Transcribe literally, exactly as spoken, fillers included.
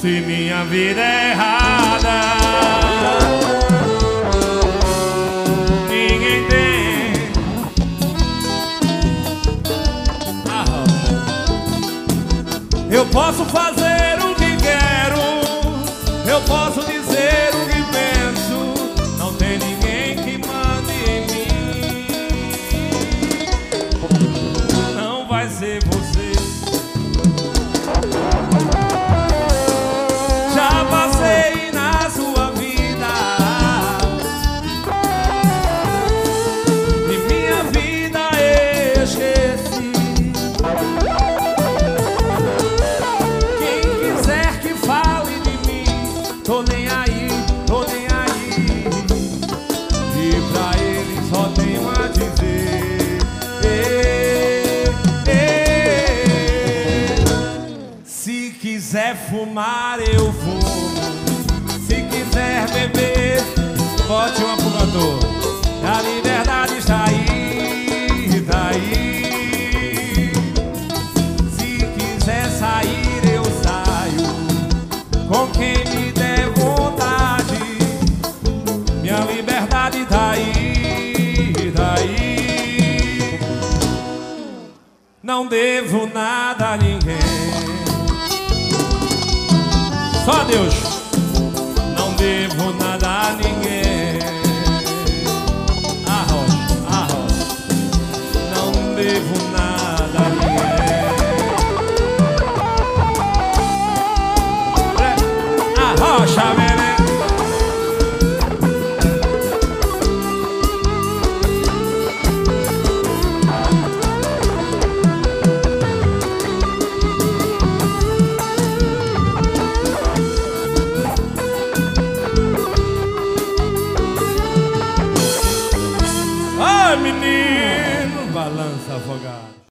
Se minha vida é errada, ninguém tem. Ah, eu posso fazer o que quero, eu posso dizer o que penso, não tem ninguém que mande em mim. Não vai ser você. Já passei na sua vida e minha vida esqueci. Quem quiser que fale de mim, tô nem aí, tô nem aí. E pra ele só tenho a dizer: ei, ei. Se quiser fumar, eu fumo. Se quiser beber, bote uma pro cantor. A liberdade está aí, está aí. Se quiser sair, eu saio com quem me der vontade. Minha liberdade tá aí, tá aí. Não devo nada a ninguém, só a Deus. Não devo nada a ninguém. Arrocha, arrocha. Não devo nada a ninguém. Arrocha, bebê. Menino, balança afogado.